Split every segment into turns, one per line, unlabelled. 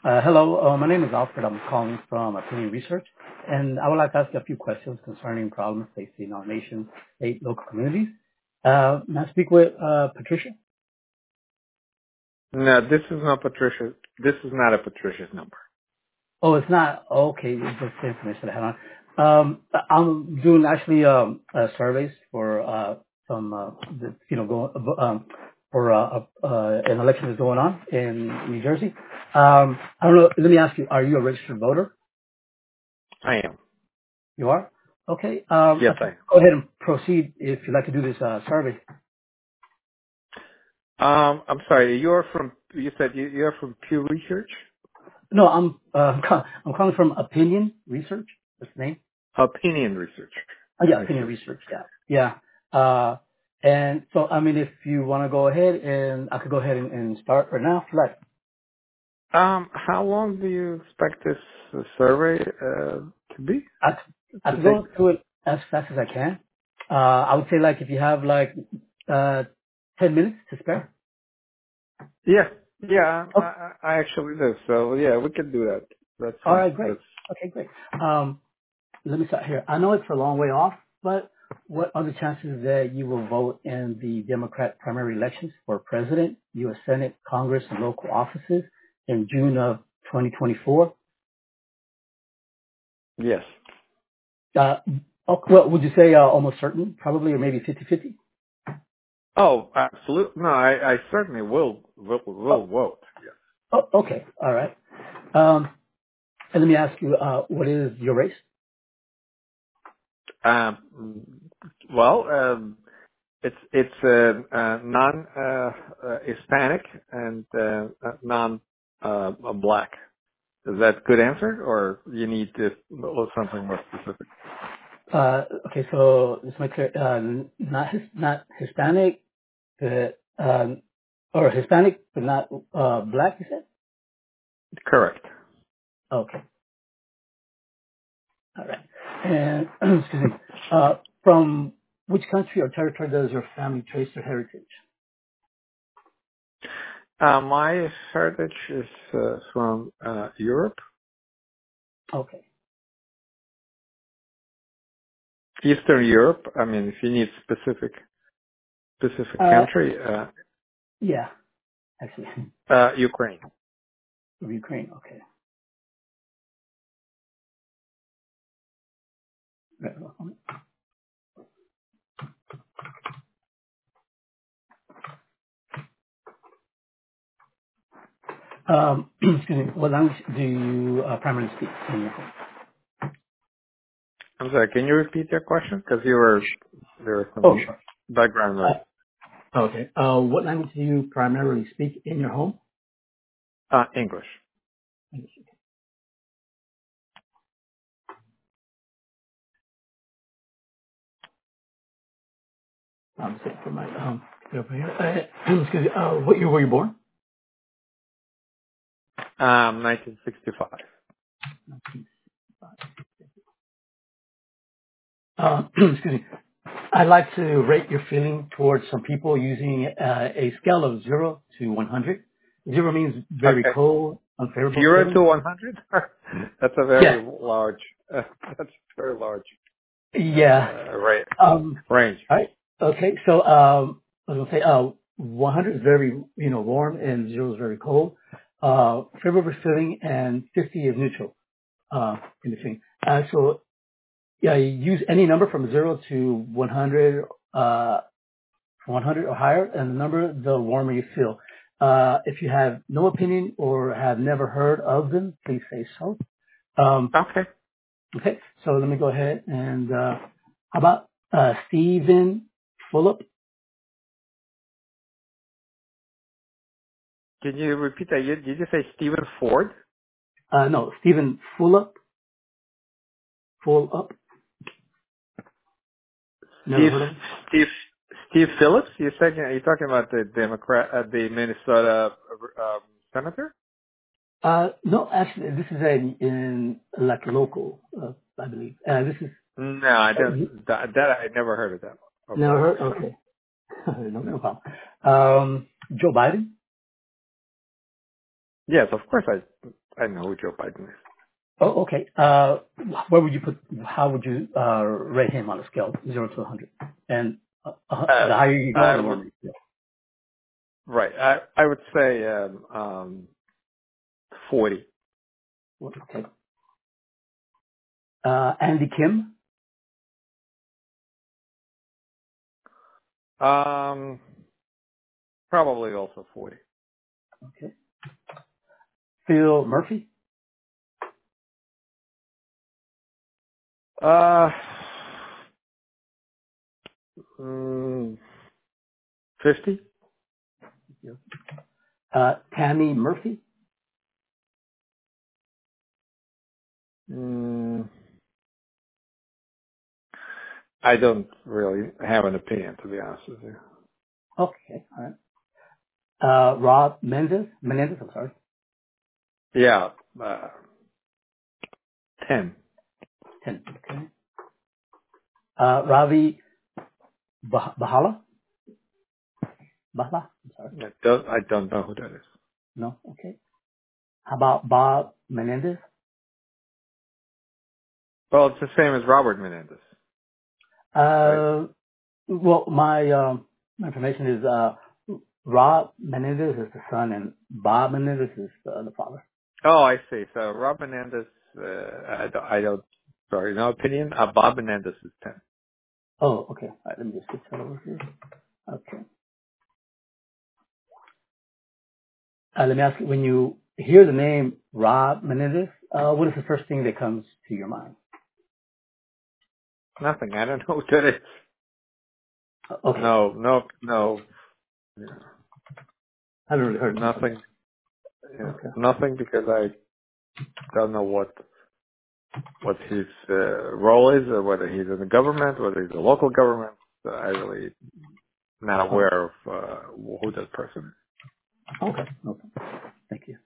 Hello, my name is Alfred. I'm calling from Opinion Research, and I would like to ask you a few questions concerning problems facing our nation, state, local communities. May I speak with Patricia?
No, this is not Patricia. This is not a Patricia's number.
Oh, it's not. Okay, it's just the information I had on. I'm doing actually surveys for for an election that's going on in New Jersey. I don't know. Let me ask you: are you a registered voter?
I am.
You are? Okay.
Yes,
Okay.
I
Go ahead and proceed if you'd like to do this survey.
am. I'm sorry. You said you're from Pew Research?
No, I'm calling from Opinion Research. That's the name.
Opinion Research.
Yeah,
I
Opinion
see.
Research. Yeah. And so, I mean, if you want to go ahead and I could go ahead and start right now. Like,
How long do you expect this survey to be?
I
To
could
take?
go through it as fast as I can. I would say like if you have like, uh, 10 minutes to spare.
Yeah. Yeah,
Oh,
I actually do. So yeah, we can do that. That's
all
fine.
right, great. Okay, great. Let me start here. I know it's a long way off, but what are the chances that you will vote in the Democrat primary elections for president, U.S. Senate, Congress, and local offices in June of 2024?
Yes.
Uh, well, would you say almost certain, probably, or maybe 50-50?
Oh, absolutely. No, I certainly will
Oh,
vote. Yes.
okay. All right. And let me ask you, what is your race?
Well, it's non Hispanic and non black. Is that a good answer, or you need to something more specific?
Okay, so let's make clear, not Hispanic, but, or Hispanic, but not black, you said?
Correct.
Okay. All right. And excuse me. From which country or territory does your family trace their heritage?
My heritage is from Europe,
Okay.
Eastern Europe. I mean, if you need specific
Uh,
country,
yeah, actually,
Ukraine.
from Ukraine. Okay. Right. Excuse me. What language do you primarily speak in your home?
I'm sorry. Can you repeat your question? Because there was
Oh,
some
sure.
background noise.
Okay. What language do you primarily speak in your home?
English.
I'm sitting for my over here. Excuse me. What year were you born?
1965.
Excuse me. I'd like to rate your feeling towards some people using a scale of 0 to 100. 0 means very
Okay.
cold, unfavorable
0
feeling.
to 100? That's a
Yeah.
very large,
Yeah.
right, range.
All right. Okay. So, I was going to say, 100 is very, warm and 0 is very cold. Favorable feeling and 50 is neutral, in between. So, yeah, you use any number from 0 to 100, 100 or higher, and the warmer you feel. If you have no opinion or have never heard of them, please say so.
Okay.
Okay, so let me go ahead and how about Stephen Fulop?
Can you repeat that? Did you say Stephen Ford?
No, Stephen Fulop. Fulop. Never
Steve,
heard of him?
Steve, Steve Phillips? You're talking about the Democrat, the Minnesota senator?
No, actually, this is in like local, I believe. This is
No, I don't. That I never heard of that. Of
never
that
heard.
person.
Okay, no
No.
problem. Joe Biden.
Yes, of course I know who Joe Biden is.
Oh, okay. Where would you how would you rate him on a scale 0 to 100? And the higher you go,
I
the more
would,
you feel.
right. I would say 40.
Okay. Andy Kim,
Probably also 40.
okay. Phil Murphy,
Uh, 50.
Tammy Murphy,
I don't really have an opinion, to be honest with you.
okay, all right. Rob Menendez, I'm sorry,
Yeah, 10.
10, okay. Ravi Bahala, I'm sorry,
I don't know who that is.
no, okay. How about Bob Menendez?
Well, it's the same as Robert Menendez, right?
Well, my information is Rob Menendez is the son, and Bob Menendez is the father.
Oh, I see. So Rob Menendez, I don't, sorry, no opinion. Bob Menendez is 10.
Oh, okay. All right, let me just switch that over here. Okay. Let me ask you, when you hear the name Rob Menendez, what is the first thing that comes to your mind?
Nothing. I don't know what that is.
Okay.
No. Yeah,
I haven't really heard of him.
nothing. Yeah,
Okay.
nothing because I don't know what his role is, or whether he's in the government, whether he's a local government. So I really not
Oh,
aware of who that person is.
okay. Okay. Thank you.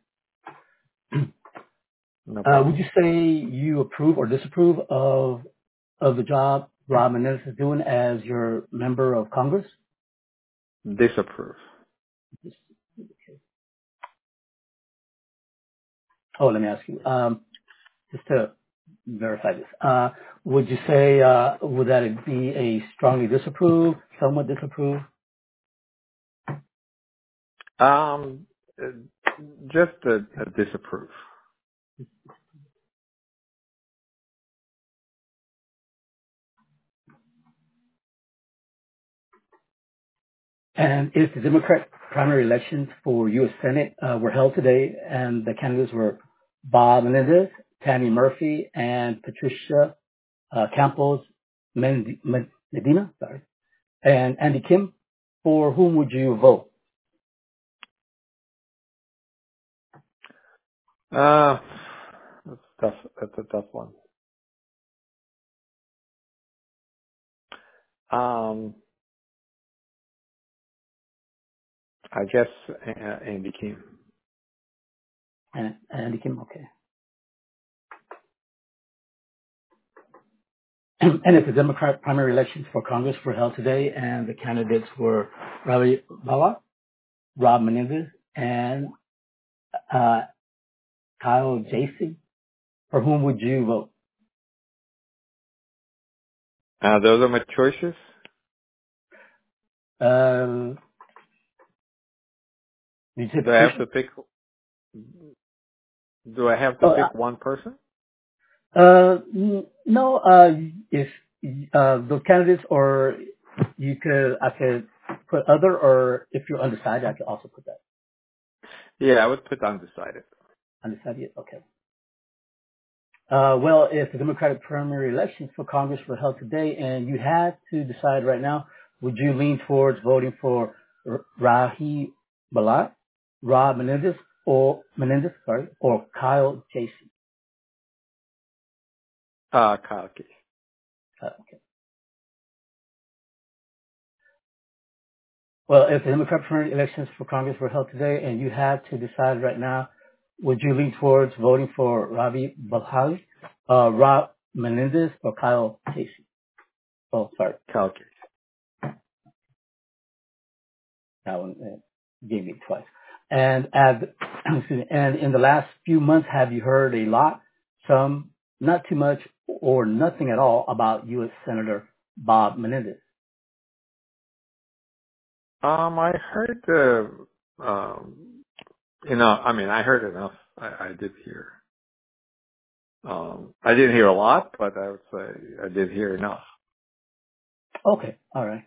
No problem.
Would you say you approve or disapprove of the job Rob Menendez is doing as your member of Congress?
Disapprove.
Oh, let me ask you, just to verify this, would you say, would that be a strongly disapprove, somewhat disapprove?
Um, uh, just a disapprove.
And if the Democrat primary elections for U.S. Senate were held today, and the candidates were Bob Menendez, Tammy Murphy, and Patricia Campos Medina, and Andy Kim, for whom would you vote?
That's tough. That's a tough one. I guess Andy Kim.
And Andy Kim, okay. And if the Democrat primary elections for Congress were held today, and the candidates were Ravi Bala, Rob Menendez, and uh, Kyle Jacy, for whom would you vote?
Those are my choices.
Uh, did you say
Do I have
Patricia?
to pick? Do I have to
Oh,
pick one person?
no. If those candidates, or I could put other, or if you're undecided, I could also put that
Yeah, I would put undecided.
undecided. Okay. Well, if the Democratic primary elections for Congress were held today, and you had to decide right now, would you lean towards voting for Rahi Balat, Rob Menendez, or Kyle Jacy?
Kyle Case.
Okay. Well, if the Democratic primary elections for Congress were held today, and you had to decide right now, would you lean towards voting for Ravi Balhali, Rob Menendez, or Kyle Casey? Oh, sorry,
Kyle Case.
that one gave me twice. And excuse me, and in the last few months, have you heard a lot, some, not too much, or nothing at all about U.S. Senator Bob Menendez?
I heard, I heard enough. I did hear. I didn't hear a lot, but I would say I did hear enough.
Okay, all right.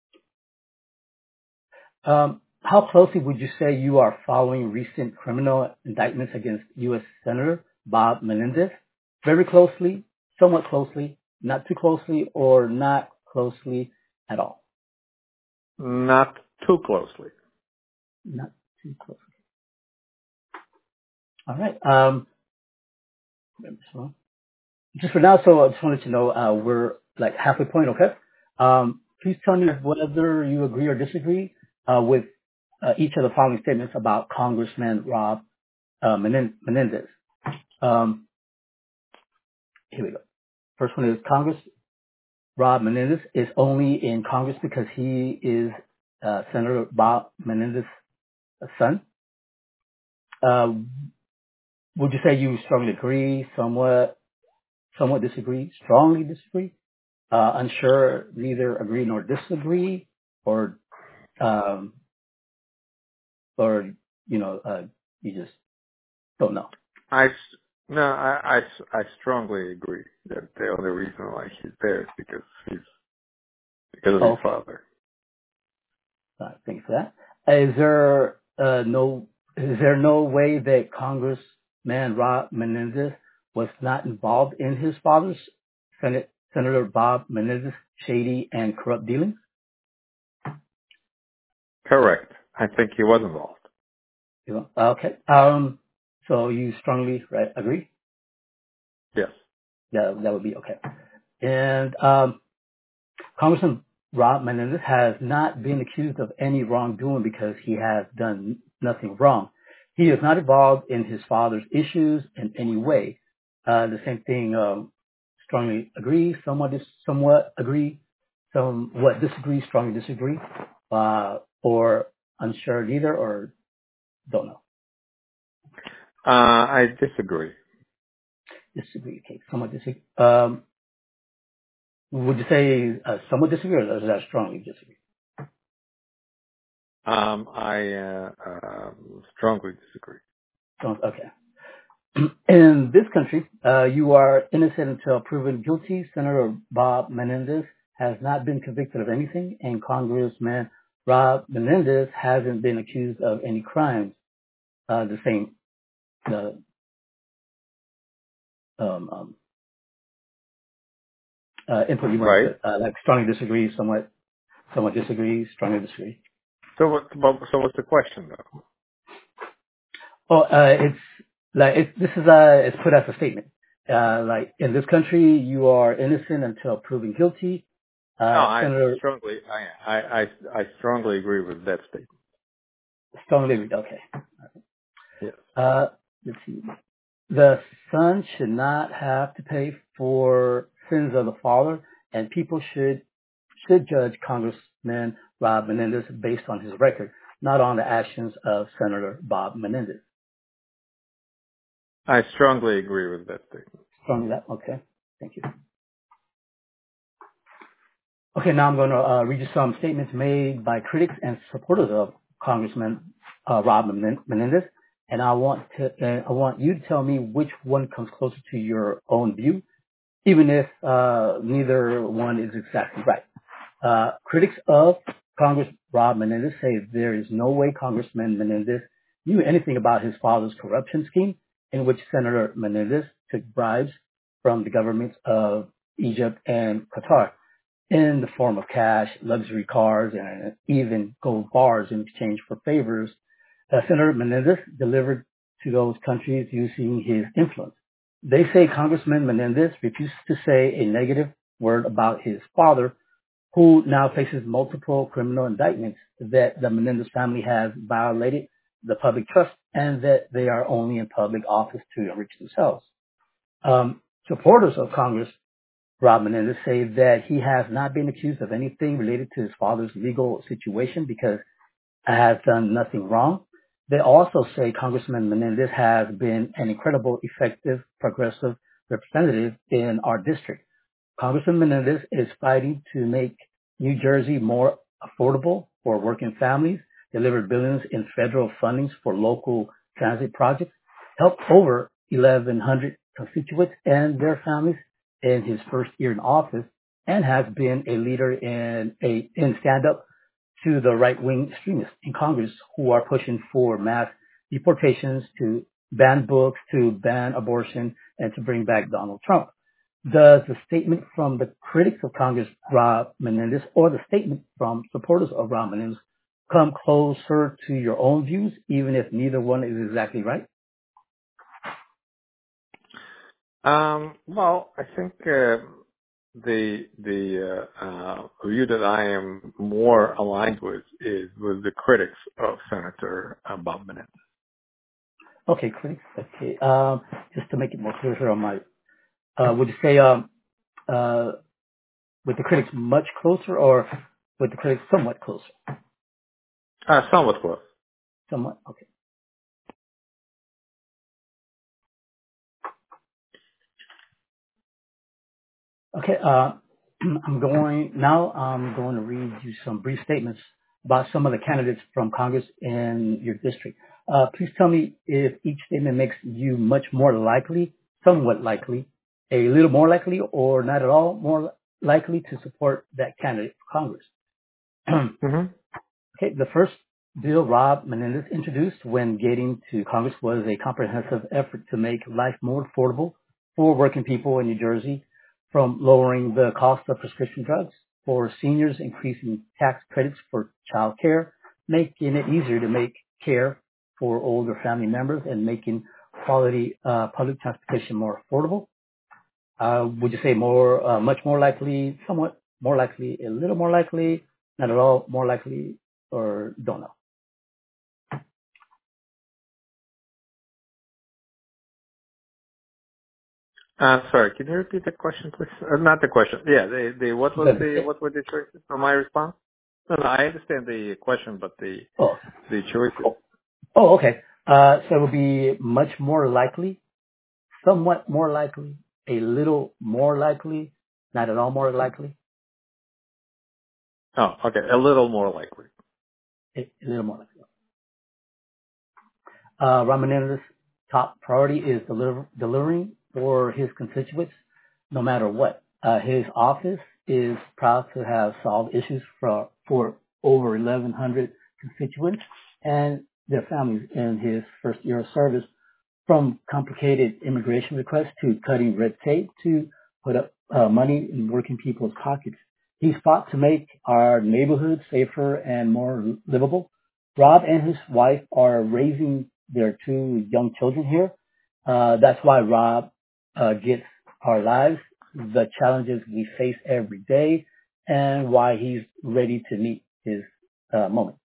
How closely would you say you are following recent criminal indictments against U.S. Senator Bob Menendez? Very closely, somewhat closely, not too closely, or not closely at all?
Not too closely.
Not too closely. All right. Just for now, so I just wanted to know, we're like halfway point, okay? Please tell me
Okay.
whether you agree or disagree with each of the following statements about Congressman Rob Menendez. Here we go. First one is Congress Rob Menendez is only in Congress because he is Senator Bob Menendez's son. Would you say you strongly agree, somewhat disagree, strongly disagree, unsure, neither agree nor disagree, or you just don't know?
I strongly agree that the only reason why he's there is because of his
Okay.
father.
Thank you for that. Is there no way that Congressman Rob Menendez was not involved in his father's Senator Bob Menendez shady and corrupt dealings?
Correct. I think he was involved.
Okay. So you strongly agree?
Yes.
That would be okay. And Congressman Rob Menendez has not been accused of any wrongdoing because he has done nothing wrong. He is not involved in his father's issues in any way. The same thing, strongly agree, somewhat agree, somewhat disagree, strongly disagree, or unsure neither, or don't know.
I disagree.
Disagree, okay, somewhat disagree. Would you say somewhat disagree, or is that strongly disagree?
I strongly disagree.
Okay. In this country, you are innocent until proven guilty. Senator Bob Menendez has not been convicted of anything, and Congressman Rob Menendez hasn't been accused of any crimes. The same input you want to
Right.
put, like strongly disagree, somewhat disagree, strongly disagree.
So what's the question though?
Oh, this is it's put as a statement. Like in this country, you are innocent until proven guilty.
No, I
Senator
strongly agree with that statement.
strongly agree. Okay.
Yes.
Let's see. The son should not have to pay for sins of the father, and people should judge Congressman Rob Menendez based on his record, not on the actions of Senator Bob Menendez.
I strongly agree with that statement.
Strongly that. Okay. Thank you. Okay, now I'm going to read you some statements made by critics and supporters of Congressman Rob Menendez, and I want you to tell me which one comes closer to your own view, even if neither one is exactly right. Critics of Congress Rob Menendez say there is no way Congressman Menendez knew anything about his father's corruption scheme, in which Senator Menendez took bribes from the governments of Egypt and Qatar in the form of cash, luxury cars, and even gold bars in exchange for favors Senator Menendez delivered to those countries using his influence. They say Congressman Menendez refused to say a negative word about his father, who now faces multiple criminal indictments that the Menendez family has violated the public trust and that they are only in public office to enrich themselves. Supporters of Congress Rob Menendez say that he has not been accused of anything related to his father's legal situation because he has done nothing wrong. They also say Congressman Menendez has been an incredible, effective, progressive representative in our district. Congressman Menendez is fighting to make New Jersey more affordable for working families, delivered billions in federal fundings for local transit projects, helped over 1,100 constituents and their families in his first year in office, and has been a leader in stand-up to the right-wing extremists in Congress who are pushing for mass deportations, to ban books, to ban abortion, and to bring back Donald Trump. Does the statement from the critics of Congress, Rob Menendez, or the statement from supporters of Rob Menendez come closer to your own views, even if neither one is exactly right?
Well, I think the view that I am more aligned with is with the critics of Senator Bob Menendez.
Okay, critics. Okay, just to make it more clear here on my, would you say with the critics much closer, or with the critics somewhat closer?
Somewhat close.
Somewhat. Okay. Okay, I'm going to read you some brief statements about some of the candidates from Congress in your district. Please tell me if each statement makes you much more likely, somewhat likely, a little more likely, or not at all more likely to support that candidate for Congress.
Mm-hmm.
Okay, the first bill Rob Menendez introduced when getting to Congress was a comprehensive effort to make life more affordable for working people in New Jersey, from lowering the cost of prescription drugs for seniors, increasing tax credits for child care, making it easier to make care for older family members, and making quality public transportation more affordable. Would you say more, much more likely, somewhat more likely, a little more likely, not at all more likely, or don't know?
Sorry, can you repeat the question, please? Not the question. Yeah, what were the choices for my response? No, I understand the question, but the choices.
Oh, okay. So it would be much more likely, somewhat more likely, a little more likely, not at all more likely.
Oh, okay, a little more likely.
A little more likely. Ramananda's top priority is delivering for his constituents, no matter what. His office is proud to have solved issues for over 1,100 constituents and their families in his first year of service, from complicated immigration requests to cutting red tape to put up money in working people's pockets. He's fought to make our neighborhoods safer and more livable. Rob and his wife are raising their two young children here. That's why Rob gets our lives, the challenges we face every day, and why he's ready to meet his moment.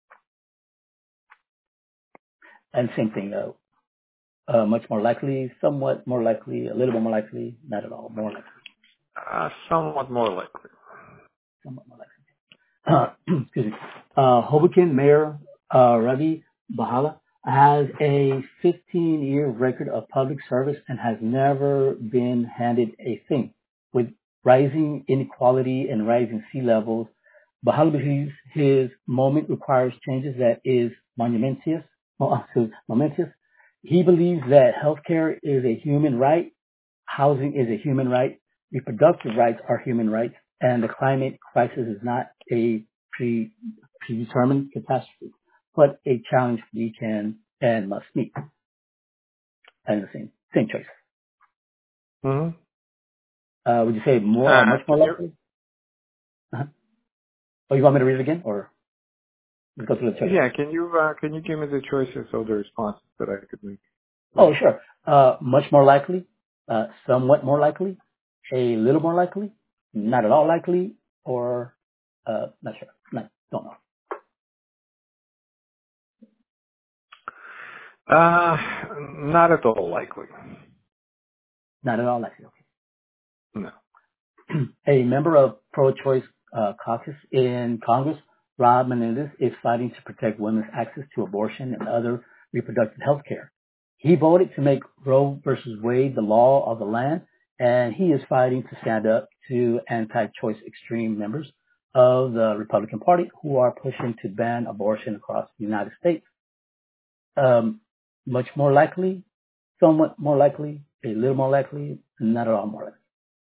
And same thing, much more likely, somewhat more likely, a little bit more likely, not at all more likely.
Somewhat more likely.
Somewhat more likely. Excuse me. Hoboken Mayor Ravi Bahala has a 15-year record of public service and has never been handed a thing. With rising inequality and rising sea levels, Bahala believes his moment requires changes that is momentous. He believes that healthcare is a human right, housing is a human right, reproductive rights are human rights, and the climate crisis is not a predetermined catastrophe, but a challenge we can and must meet. And the same choice.
Mm-hmm.
Would you say more, much more likely? Uh-huh. Oh, you want me to read it again, or let's go through the choices?
Yeah, can you give me the choices of the responses that I could make?
Oh, sure. Much more likely, somewhat more likely, a little more likely, not at all likely, or not sure, don't know.
Not at all likely.
Not at all likely. Okay.
No.
A member of pro-choice caucus in Congress, Rob Menendez, is fighting to protect women's access to abortion and other reproductive health care. He voted to make Roe versus Wade the law of the land, and he is fighting to stand up to anti-choice extreme members of the Republican Party who are pushing to ban abortion across the United States. Much more likely, somewhat more likely, a little more likely, not at all more likely.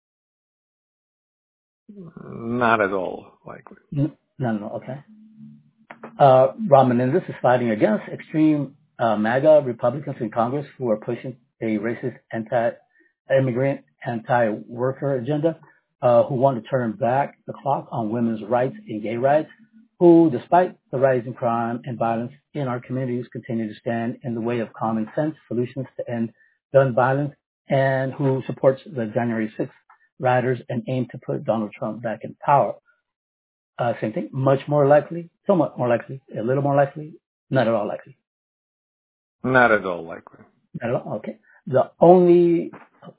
Not at all likely.
No, okay. Ron Menendez is fighting against extreme MAGA Republicans in Congress who are pushing a racist, anti-immigrant, anti-worker agenda, who want to turn back the clock on women's rights and gay rights, who, despite the rising crime and violence in our communities, continue to stand in the way of common sense solutions to end gun violence, and who supports the January 6th rioters and aim to put Donald Trump back in power. Same thing, much more likely, somewhat more likely, a little more likely, not at all likely.
Not at all likely.
Not at all, okay. The only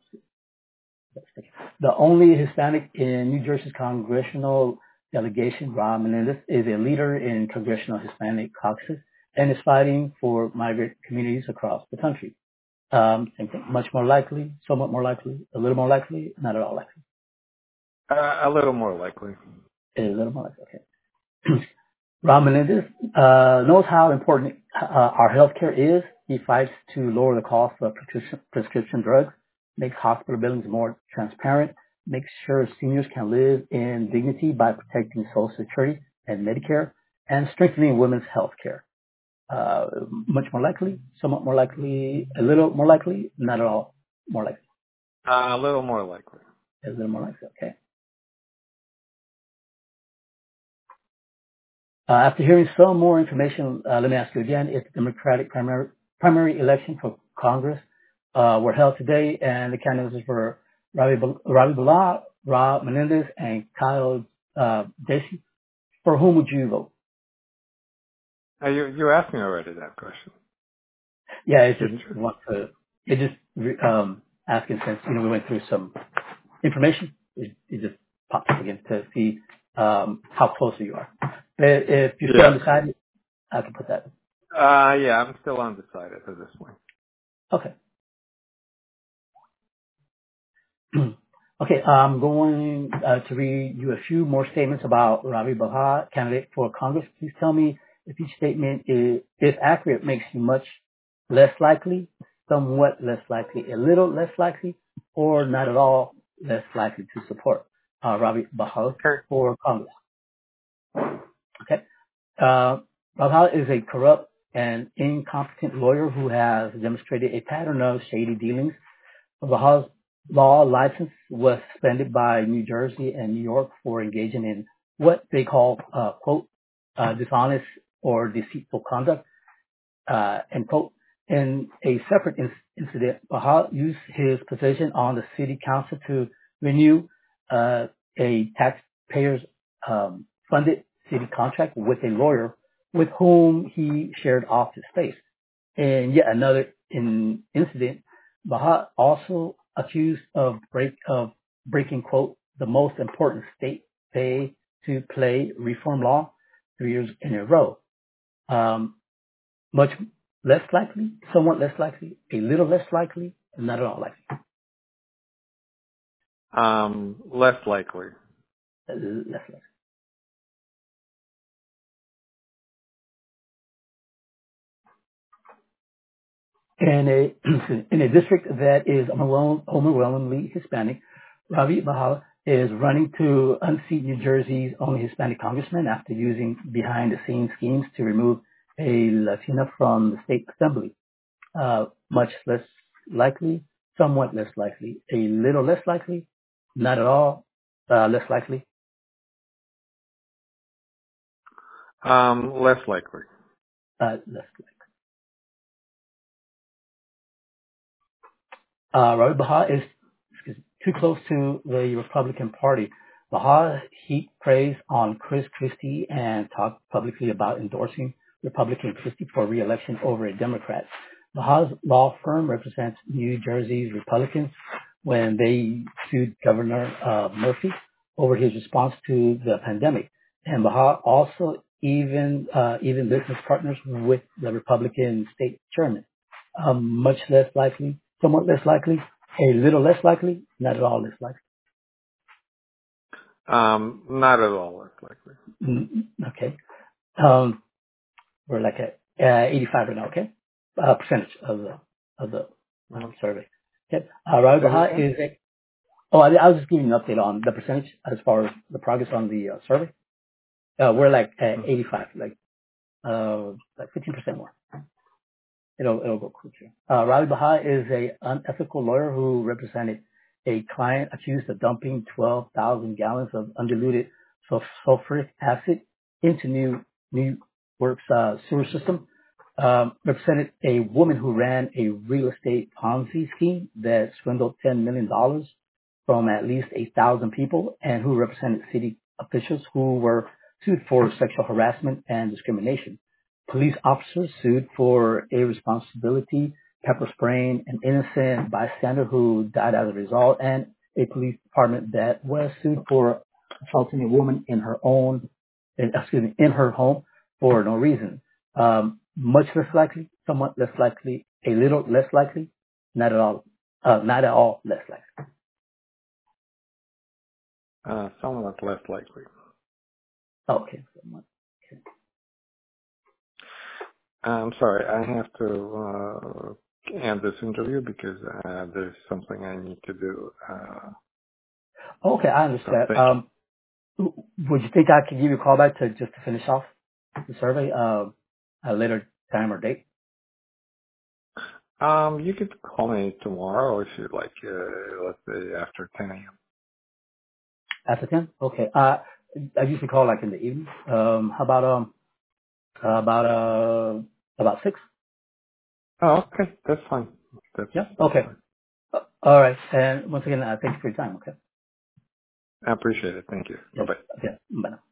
Hispanic in New Jersey's congressional delegation, Ron Menendez, is a leader in congressional Hispanic caucus and is fighting for migrant communities across the country. Same thing, much more likely, somewhat more likely, a little more likely, not at all likely.
A little more likely.
A little more likely, okay. Ron Menendez knows how important our healthcare is. He fights to lower the cost of prescription drugs, makes hospital billings more transparent, makes sure seniors can live in dignity by protecting Social Security and Medicare, and strengthening women's health care. Much more likely, somewhat more likely, a little more likely, not at all more likely.
A little more likely.
A little more likely, okay. After hearing some more information, let me ask you again, if the Democratic primary election for Congress were held today and the candidates were Ravi Bilal, Ron Menendez, and Kyle Dacey, for whom would you vote?
You asked me already that question.
Yeah, it's just asking since we went through some information. It just popped up again to see how close you are. But if you're still undecided, I can put that.
Yeah, I'm still undecided at this point.
Okay. Okay, I'm going to read you a few more statements about Ravi Bilal, candidate for Congress. Please tell me if each statement, if accurate, makes you much less likely, somewhat less likely, a little less likely, or not at all less likely to support Ravi Bilal for Congress. Okay. Ravi Bilal is a corrupt and incompetent lawyer who has demonstrated a pattern of shady dealings. Bilal's law license was suspended by New Jersey and New York for engaging in what they call, quote, dishonest or deceitful conduct, end quote. In a separate incident, Bilal used his position on the city council to renew a taxpayers funded city contract with a lawyer with whom he shared office space. In yet another incident, Bilal also accused of breaking, quote, the most important state pay-to-play reform law 3 years in a row. Much less likely, somewhat less likely, a little less likely, not at all likely.
Less likely.
Less likely. In a district that is overwhelmingly Hispanic, Ravi Bilal is running to unseat New Jersey's only Hispanic congressman after using behind-the-scenes schemes to remove a Latina from the state assembly. Much less likely, somewhat less likely, a little less likely, not at all less likely.
Less likely.
Less likely. Ravi Bilal is too close to the Republican Party. Bilal heaped praise on Chris Christie and talked publicly about endorsing Republican Christie for re-election over a Democrat. Bilal's law firm represents New Jersey's Republicans when they sued Governor Murphy over his response to the pandemic. And Bilal also even business partners with the Republican state chairman. Much less likely, somewhat less likely, a little less likely, not at all less likely.
Not at all less likely.
Okay. We're like at 85 right now. Okay. Percentage of the survey. Okay. Ravi Baha is a. Oh, I was just giving you an update on the percentage as far as the progress on the survey. We're like at 85, like 15% more. It'll go quicker. Ravi Baha is a unethical lawyer who represented a client accused of dumping 12,000 gallons of undiluted sulfuric acid into New York's sewer system. Represented a woman who ran a real estate Ponzi scheme that swindled $10 million from at least 8,000 people, and who represented city officials who were sued for sexual harassment and discrimination. Police officers sued for irresponsibility, pepper spraying an innocent bystander who died as a result, and a police department that was sued for assaulting a woman in her home for no reason. Much less likely, somewhat less likely, a little less likely, not at all less likely.
Somewhat less likely.
Okay.
I'm sorry, I have to end this interview because there's something I need to do.
Okay, I understand. Would you think I could give you a call back to finish off the survey at a later time or date?
You could call me tomorrow if you'd like, let's say after 10 a.m.
After 10? Okay. I usually call like in the evening. How about 6?
Oh, okay. That's fine. That's
Okay.
fine.
All right. And once again, thank you for your time. Okay.
I appreciate it. Thank you.
Yes.
Bye-bye.
Okay. Bye now.